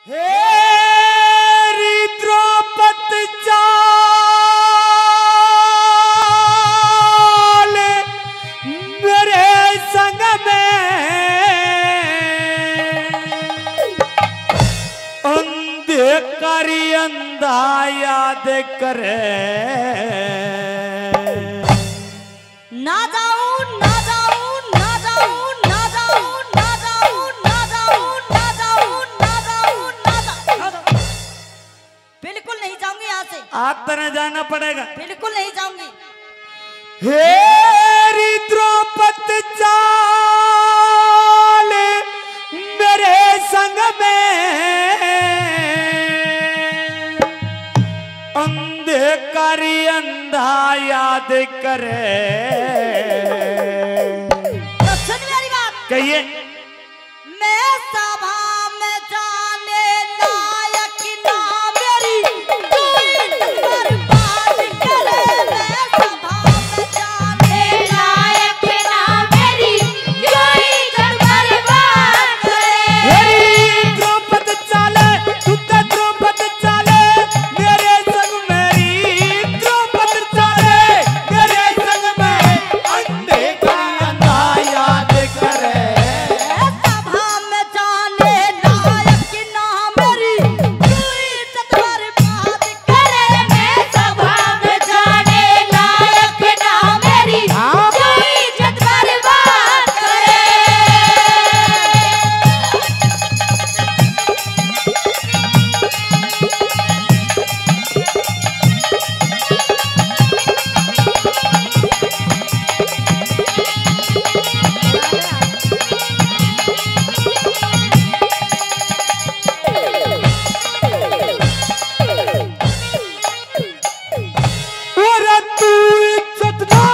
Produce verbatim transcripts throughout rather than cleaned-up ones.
हेरी द्रौपदी चाल मेरे संग में अंधकारी अंधा याद करे ना जाऊं ना जाऊं ना जाऊं ना जाऊं ना जाऊं ना जाऊं ना जाऊं ना जाऊं ना जाऊं बिल्कुल नहीं जाऊंगी यहाँ से। आप तरह जाना पड़ेगा। बिल्कुल नहीं जाऊंगी। हेरी द्रौपदी चाल मेरे संग में अंधकारी अंधा याद करे। तो सुन मेरी बात। कहिए। मैं सभा में जाने लायक ना मेरी कोई बर्बाद करे। मैं सभा में जाने लायक ना मेरी कोई बर्बाद करे। हेरी द्रौपदी चाले तू तो द्रौपदी चाले मेरे संग मेरी द्रौपदी चाले मेरे संग में अंधे का अंधा याद करे। सभा में जाने लायक ना मेरी कोई बर्बाद करे। मैं सभा में जाने लायक ना मेरी कोई बर्बाद करे। और तू इज्जत ना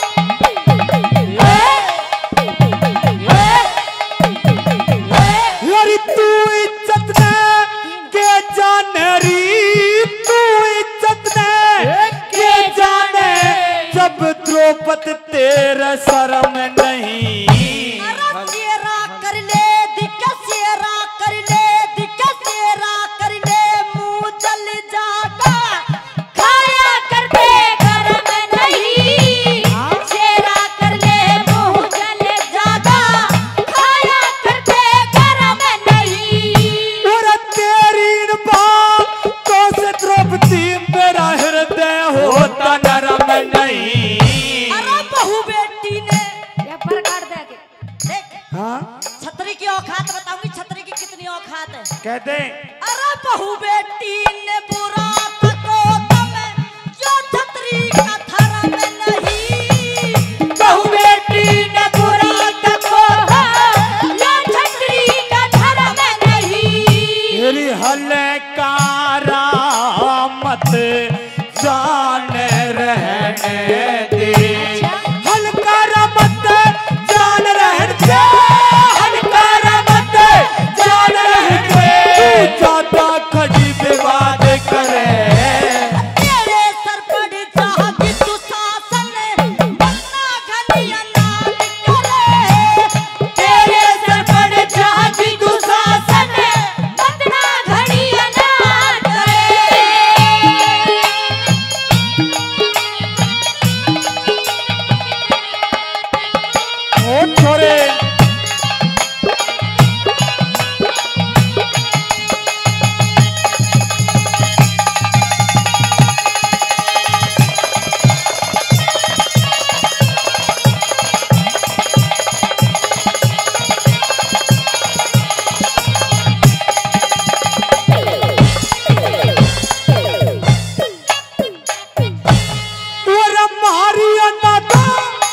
यारी तू इज्जत ने के जाने री तू इज्जत ने के जाने जब द्रौपदी तेरे शर्म नहीं। अरे तेरा कर ले दिक्कत सेरा कर ले दिक्कत सेरा कर ले मुंह जल जाता खाया करते गरम नहीं। सेरा कर ले मुंह जल जाता खाया करते गरम नहीं। और तेरी बात तो से द्रौपदी मेरा हृदय होता नरम नहीं। अरे बहू बेटी ने ये पर काट दे आगे देख। हाँ छतरी की औकात बताऊंगी छतरी की कितनी औकात है। कहते अरे बहू बेटी ने बुरा तको तमें जो छतरी का धर्म नहीं। बहू बेटी ने बुरा तको जो छतरी का धर्म नहीं। मेरी हलकारा मत जान रहने दे। हलकारा मत जान रहने दे। हलकारा मत जान रहने दे। तू ज्यादा खड़ी विवाद करे। तेरे सर पड़ जागी तू शासन बनना घनिया नाद करे। तेरे सर पड़ जागी तू शासन बनना घनिया नाद करे। ओ छोरे और मारी अनादा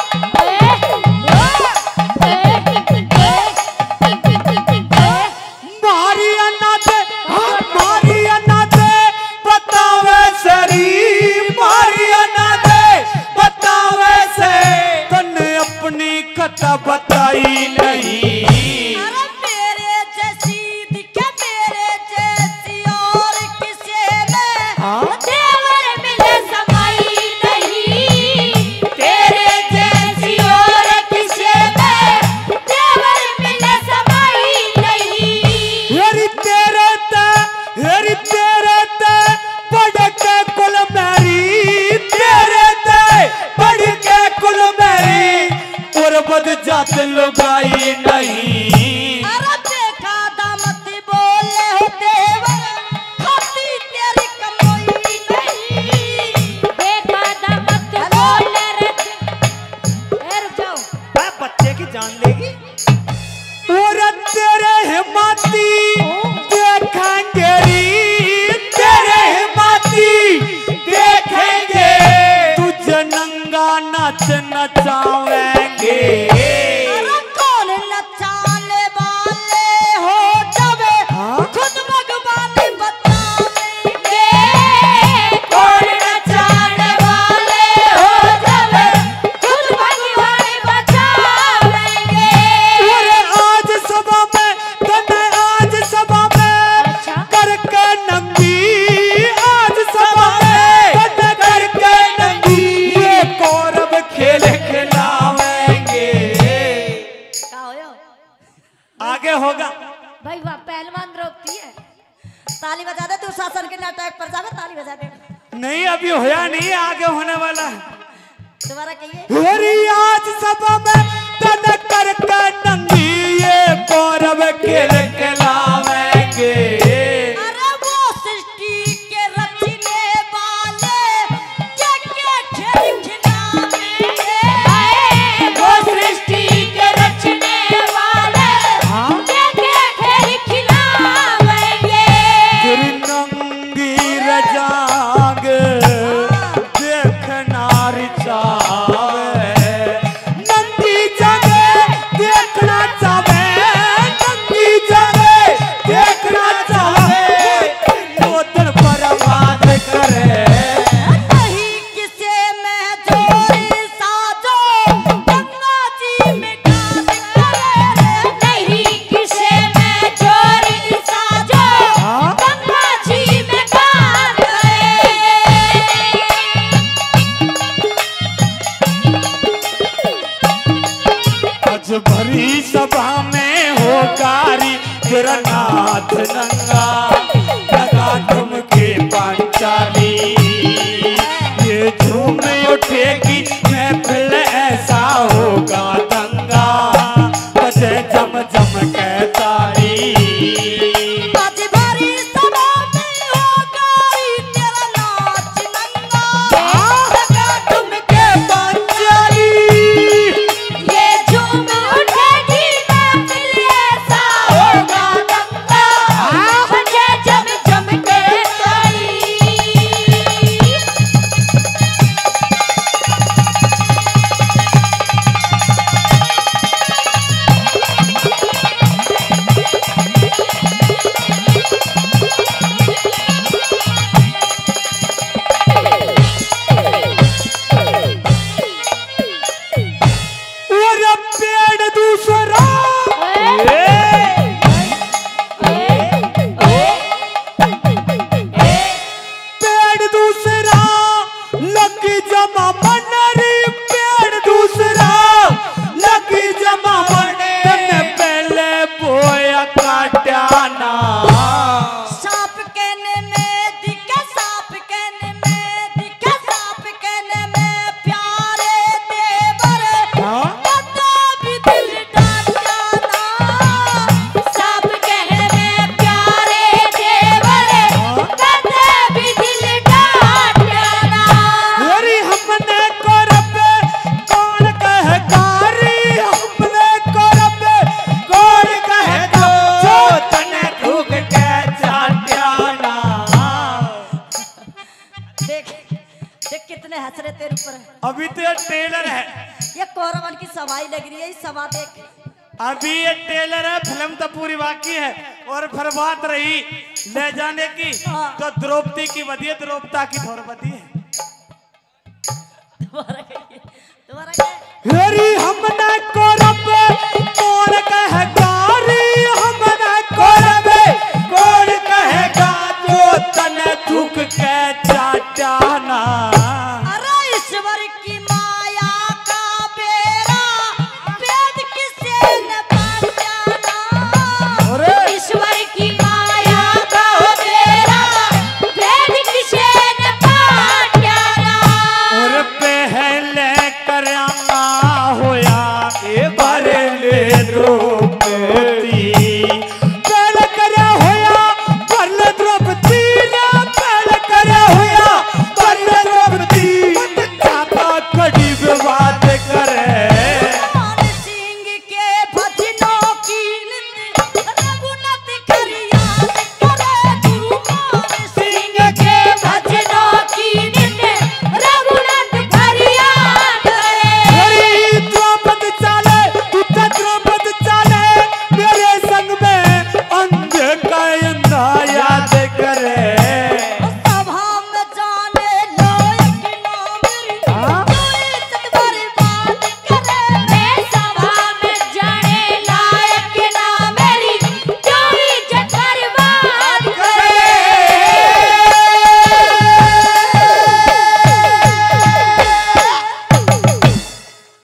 मारी अनादे हाँ मारी अनादे बतावे सरी मारी अनादे बतावे से तन्ने अपनी कथा बताई नहीं। अरे मेरे जैसी दिखे मेरे जैसी और किसे में देवर मिले समाई नहीं। तेरे जैसी और किसे में देवर मिले समाई नहीं। तेरे ताली बजा दे, तू शासन के नाटक पर जाकर ताली बजा दे। नहीं अभी होया नहीं, आगे होने वाला है। दोबारा कहिए। हरी आज सभा में तन करके नंगी ये कौरव खेल खिलावेंगे। अरे वो सृष्टि के रचने वाले क्या क्या खेल खिलावेंगे। वो सृष्टि के रचने वाले क्या क्या खेल खिलावेंगे। तेरी नंगी रजांग देखना रिचावे, नंगी जगह देखना चाहे, नंगी जगह देखना चाहे, नोतन बर्बाद करे। नहीं किसे में जोरी साजो, गंगा जी में गान करे। नहीं किसे में जोरी साजो, गंगा जी में गान करे। आज भरी सभा में हो कारी तेरा नाथ नंगा, लगा ठुमके पांचाली, ये झूम उठेगी महफिल ऐसा होगा दंगा, बजे जम जम के ताली। आज भरी सभा में होगा तेरा नाच नंगा, लगा ठुमके पांचाली, ये झूम उठेगी महफिल ऐसा होगा दंगा, बजे जम जम के ताली। और अब पेड़ दूसरा पेड़ दूसरा लकी जमा मनरी, पेड़ दूसरा लकी जमा मन, तने पहले बोया काट्याना। सांप कहने में दिखे, सांप कहने में दिखे, सांप कहने में प्यारे देवर, कदा भी दिल डांटा ना। सांप कहने में प्यारे देवर, कदे भी दिल डांटना। हरी हमने करबे कौन कहे कारी, हमने करबे कौन कहे जो, तने ठुक के चाट्याना। देख देख कितने हंस रहे तेरे ऊपर। अभी तो ये टेलर है, ये कौरवन की सवाई लग रही है, इस सभा देख। अभी ये टेलर है, फिल्म तो पूरी बाकी है। और फिर बात रही ले जाने की, तो द्रौपदी की बदी है, द्रौपदा की थोड़ बदी है। दोबारा कहिए, दोबारा कहिए। हरी हमने करबे कौन कहे